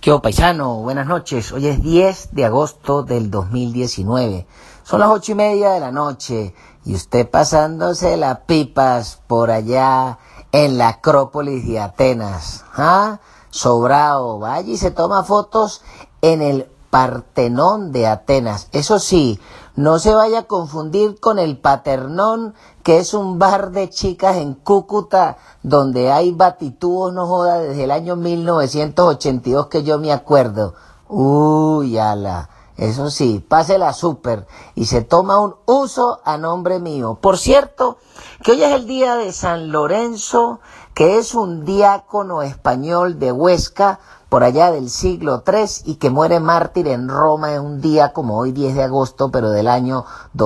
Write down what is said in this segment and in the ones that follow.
¿Qué hubo, paisano? Buenas noches. Hoy es 10 de agosto del 2019. Son las 8:30 de la noche y usted pasándose las pipas por allá en la Acrópolis de Atenas. Sobrado, vaya y se toma fotos en el Partenón de Atenas. Eso sí, no se vaya a confundir con el Paternón, que es un bar de chicas en Cúcuta, donde hay batitubos, no joda, desde el año 1982 que yo me acuerdo. Uy, ala. Eso sí, pásela súper y se toma un uso a nombre mío. Por cierto, que hoy es el día de San Lorenzo, que es un diácono español de Huesca, por allá del siglo III, y que muere mártir en Roma en un día como hoy, 10 de agosto, pero del año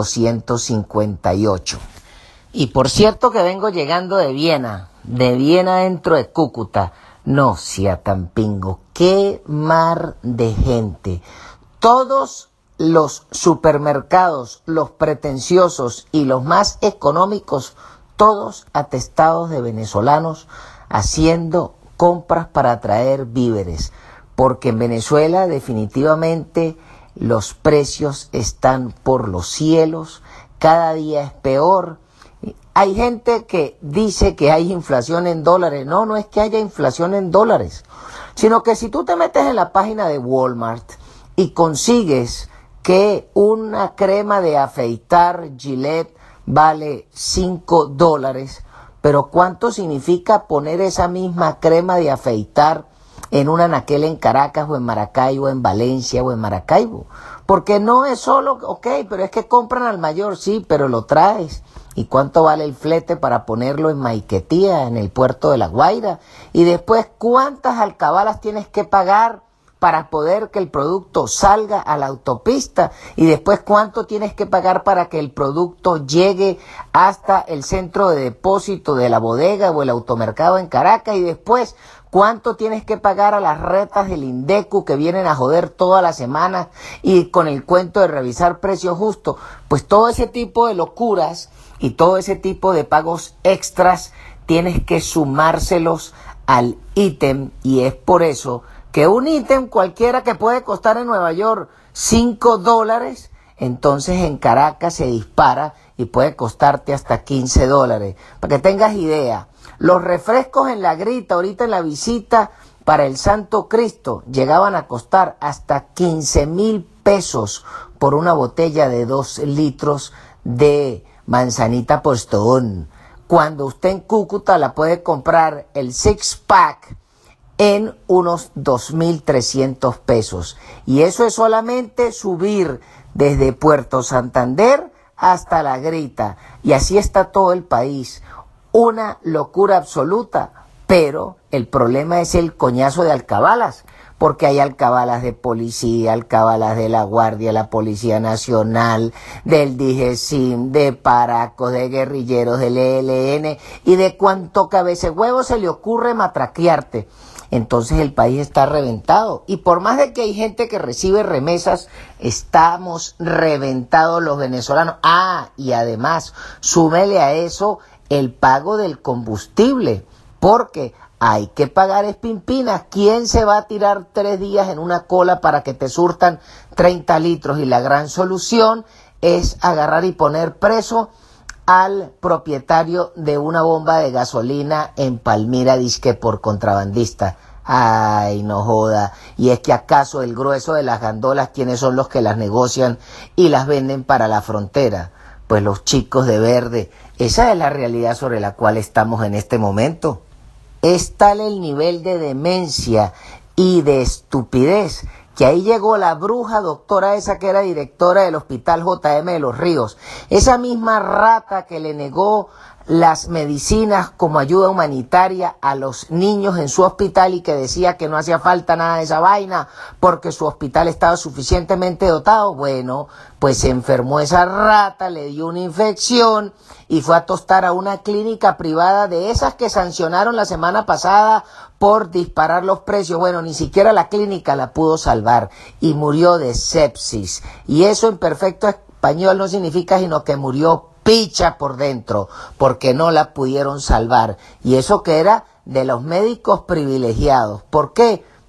258. Y por cierto que vengo llegando de Viena dentro de Cúcuta. No sea tan pingo, qué mar de gente. Todos los supermercados, los pretenciosos y los más económicos, todos atestados de venezolanos haciendo compras para traer víveres, porque en Venezuela definitivamente los precios están por los cielos, cada día es peor. Hay gente que dice que hay inflación en dólares. No es que haya inflación en dólares, sino que si tú te metes en la página de Walmart y consigues que una crema de afeitar Gillette vale $5, pero ¿cuánto significa poner esa misma crema de afeitar en un anaquel en Caracas o en Maracaibo, en Valencia o en Maracaibo? Porque no es solo, pero es que compran al mayor, sí, pero lo traes. ¿Y cuánto vale el flete para ponerlo en Maiquetía, en el puerto de La Guaira? Y después, ¿cuántas alcabalas tienes que pagar para poder que el producto salga a la autopista? Y después, ¿cuánto tienes que pagar para que el producto llegue hasta el centro de depósito de la bodega o el automercado en Caracas? Y después, ¿cuánto tienes que pagar a las retas del Indecu que vienen a joder toda la semana y con el cuento de revisar precios justos? Pues todo ese tipo de locuras y todo ese tipo de pagos extras tienes que sumárselos al ítem, y es por eso que un ítem cualquiera que puede costar en Nueva York $5, entonces en Caracas se dispara y puede costarte hasta $15. Para que tengas idea, los refrescos en La Grita, ahorita en la visita para el Santo Cristo, llegaban a costar hasta 15,000 pesos por una botella de 2 litros de manzanita Postón. Cuando usted en Cúcuta la puede comprar el six-pack en unos 2,300 pesos. Y eso es solamente subir desde Puerto Santander hasta La Grita. Y así está todo el país. Una locura absoluta. Pero el problema es el coñazo de alcabalas. Porque hay alcabalas de policía, alcabalas de la Guardia, la Policía Nacional, del DIGESIM, de paracos, de guerrilleros, del ELN y de cuanto cabecehuevo se le ocurre matraquearte. Entonces el país está reventado. Y por más de que hay gente que recibe remesas, estamos reventados los venezolanos. Y además, súmele a eso el pago del combustible, porque hay que pagar espimpinas. ¿Quién se va a tirar 3 días en una cola para que te surtan 30 litros? Y la gran solución es agarrar y poner preso al propietario de una bomba de gasolina en Palmira, disque por contrabandista. Ay, no joda. Y es que acaso el grueso de las gandolas, ¿quiénes son los que las negocian y las venden para la frontera? Pues los chicos de verde. Esa es la realidad sobre la cual estamos en este momento. Es tal el nivel de demencia y de estupidez que ahí llegó la bruja doctora esa que era directora del Hospital JM de Los Ríos, esa misma rata que le negó las medicinas como ayuda humanitaria a los niños en su hospital y que decía que no hacía falta nada de esa vaina porque su hospital estaba suficientemente dotado. Bueno, pues se enfermó esa rata, le dio una infección y fue a tostar a una clínica privada de esas que sancionaron la semana pasada por disparar los precios. Bueno, ni siquiera la clínica la pudo salvar y murió de sepsis. Y eso en perfecto español no significa sino que murió picha por dentro, porque no la pudieron salvar. Y eso que era de los médicos privilegiados. ¿Por qué?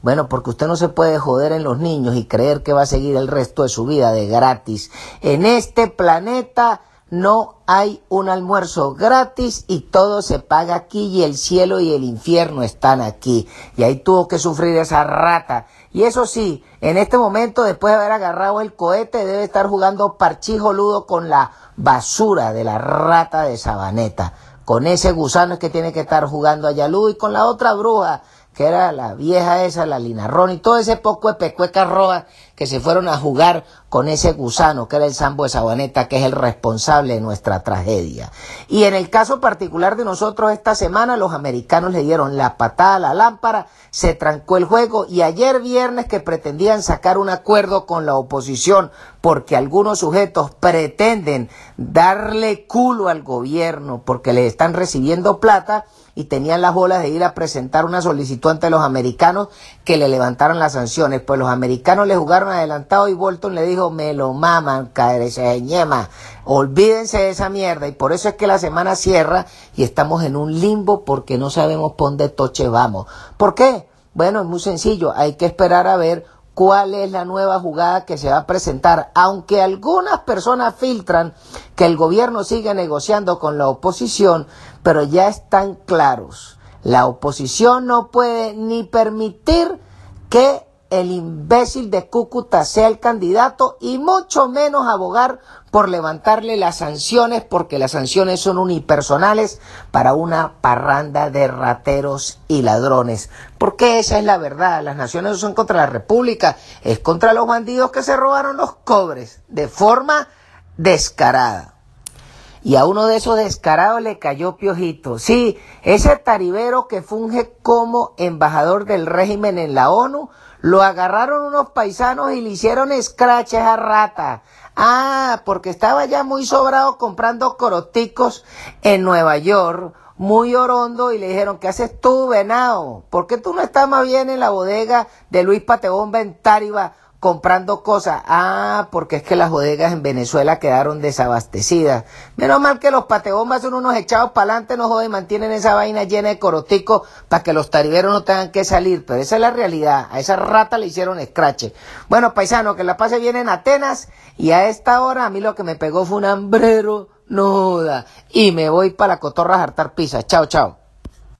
Bueno, porque usted no se puede joder en los niños y creer que va a seguir el resto de su vida de gratis. En este planeta no hay un almuerzo gratis y todo se paga aquí, y el cielo y el infierno están aquí. Y ahí tuvo que sufrir esa rata. Y eso sí, en este momento, después de haber agarrado el cohete, debe estar jugando parchijo ludo con la basura de la rata de Sabaneta. Con ese gusano es que tiene que estar jugando allá ludo, y con la otra bruja, que era la vieja esa, la Linarrón, y todo ese poco de pecuecas rojas que se fueron a jugar con ese gusano, que era el Sambo de Sabaneta, que es el responsable de nuestra tragedia. Y en el caso particular de nosotros, esta semana los americanos le dieron la patada a la lámpara, se trancó el juego, y ayer viernes, que pretendían sacar un acuerdo con la oposición, porque algunos sujetos pretenden darle culo al gobierno porque le están recibiendo plata, y tenían las bolas de ir a presentar una solicitud ante los americanos que le levantaran las sanciones. Pues los americanos le jugaron adelantado, y Bolton le dijo: me lo maman, caereceñema, olvídense de esa mierda. Y por eso es que la semana cierra y estamos en un limbo, porque no sabemos por dónde toche vamos. ¿Por qué? Bueno, es muy sencillo, hay que esperar a ver cuál es la nueva jugada que se va a presentar, aunque algunas personas filtran que el gobierno sigue negociando con la oposición, pero ya están claros. La oposición no puede ni permitir que el imbécil de Cúcuta sea el candidato, y mucho menos abogar por levantarle las sanciones, porque las sanciones son unipersonales para una parranda de rateros y ladrones. Porque esa es la verdad, las naciones no son contra la república, es contra los bandidos que se robaron los cobres de forma descarada. Y a uno de esos descarados le cayó piojito. Sí, ese taribero que funge como embajador del régimen en la ONU, lo agarraron unos paisanos y le hicieron escraches a rata. Ah, porque estaba ya muy sobrado comprando coroticos en Nueva York, muy orondo, y le dijeron: ¿qué haces tú, venado? ¿Por qué tú no estás más bien en la bodega de Luis Patebomba en Táriba comprando cosas? Ah, porque es que las bodegas en Venezuela quedaron desabastecidas. Menos mal que los patebombas son unos echados para adelante, no joden, mantienen esa vaina llena de coroticos para que los tariberos no tengan que salir. Pero esa es la realidad, a esa rata le hicieron escrache. Bueno, paisano, que la pase bien en Atenas, y a esta hora a mí lo que me pegó fue un hambrero, no joda, y me voy para la cotorra a jartar pizza. Chao, chao.